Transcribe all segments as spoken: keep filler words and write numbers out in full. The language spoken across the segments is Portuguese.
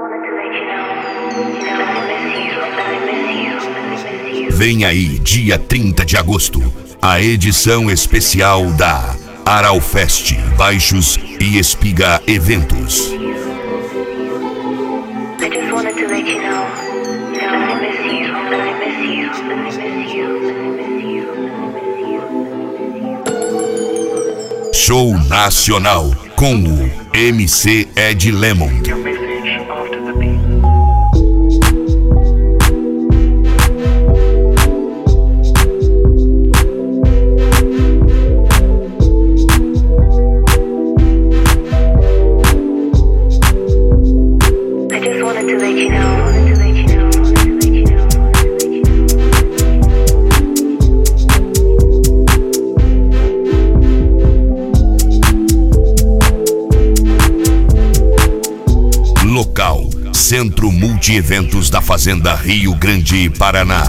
Vem aí, dia trinta de agosto, a edição especial da Aralfest Baixos e Espiga Eventos. Show nacional com o M C Ed Lemon. Local: Centro Multieventos da Fazenda Rio Grande, Paraná.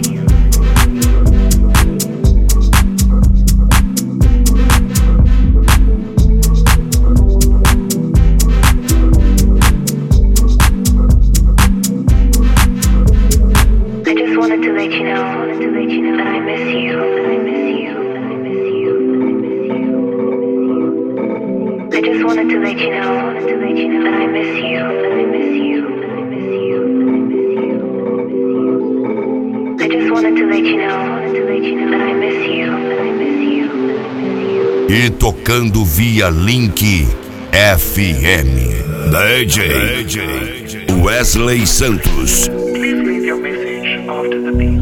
E tocando via Link F M, D J Wesley Santos. Please leave your message after the beep.